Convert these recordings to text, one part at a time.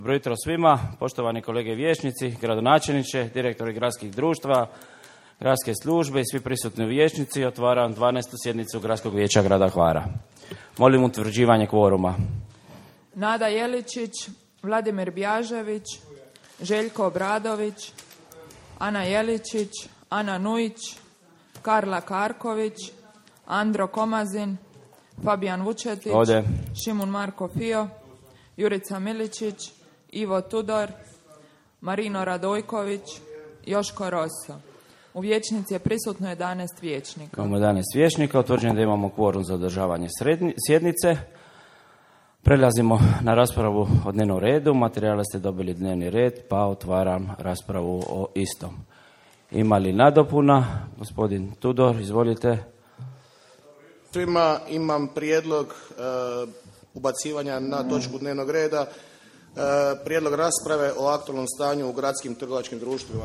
Dobro jutro svima, poštovani kolege vijećnici, gradonačelniče, direktori gradskih društva, gradske službe i svi prisutni vijećnici. Otvaram 12. sjednicu Gradskog vijeća grada Hvara. Molim utvrđivanje kvoruma. Nada Jeličić, Vladimir Bjažević, Željko Obradović, Ana Jeličić, Ana Nujić, Karla Karković, Andro Komazin, Fabijan Vučetić, Ode. Šimun Marko Fio, Jurica Miličić, Ivo Tudor, Marino Radojković, Joško Rosso. U vijećnici je prisutno 11 vijećnika. Imamo 11 vijećnika, utvrđujem da imamo kvorum za održavanje sjednice. Prelazimo na raspravu o dnevnom redu. Materijale ste dobili dnevni red, pa otvaram raspravu o istom. Ima li nadopuna? Gospodin Tudor, izvolite. Svima imam prijedlog ubacivanja na točku dnevnog reda, prijedlog rasprave o aktualnom stanju u gradskim trgovačkim društvima.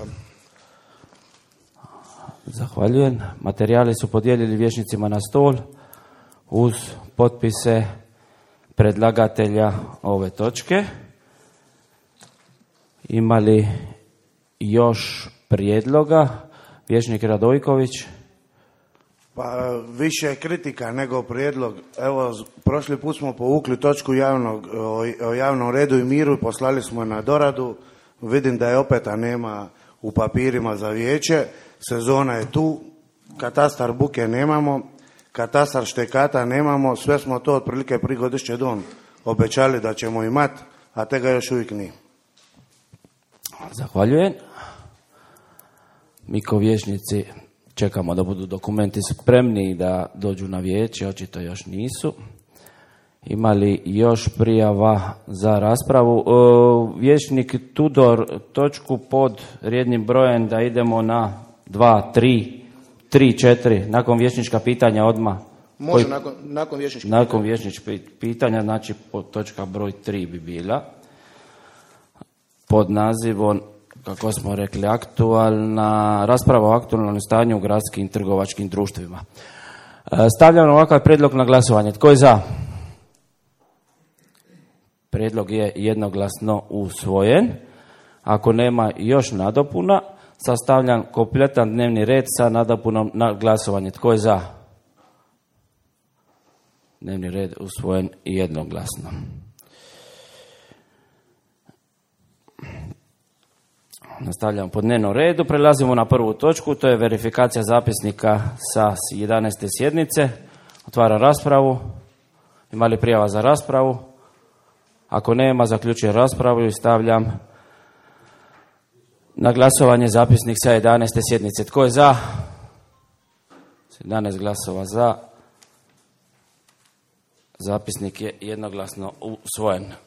Zahvaljujem. Materijali su podijeljeni vijećnicima na stol uz potpise predlagatelja ove točke. Ima li još prijedloga? Vijećnik Radojković. Pa više kritika nego prijedlog. Evo, prošli put smo povukli točku o javnom redu i miru i poslali smo je na doradu. Vidim da je opet nema u papirima za vijeće. Sezona je tu, katastar buke nemamo, katastar štekata nemamo, sve smo to otprilike prije godišnje don obećali da ćemo imati, a tega još uvijek nije. Zahvaljujem. Mi kao vijećnici čekamo da budu dokumenti spremni i da dođu na vijeće, očito još nisu. Ima li još prijava za raspravu? Vijećnik Tudor, točku pod rednim brojem da idemo na 2, 3, 4, nakon vijećnička pitanja odmah. Može nakon vijećničkih pitanja. Nakon vijećničkih pitanja, znači točka broj 3 bi bila. Pod nazivom, kako smo rekli, rasprava o aktualnom stanju u gradskim trgovačkim društvima. Stavljam ovakav prijedlog na glasovanje. Tko je za? Prijedlog je jednoglasno usvojen. Ako nema još nadopuna, sastavljam kompletan dnevni red sa nadopunom na glasovanje. Tko je za? Dnevni red usvojen jednoglasno. Nastavljamo po dnevnom redu. Prelazimo na prvu točku, to je verifikacija zapisnika sa 11. sjednice. Otvaram raspravu. Ima li prijava za raspravu? Ako nema, zaključujem raspravu i stavljam na glasovanje zapisnik sa 11. sjednice. Tko je za? 11 glasova za. Zapisnik je jednoglasno usvojen.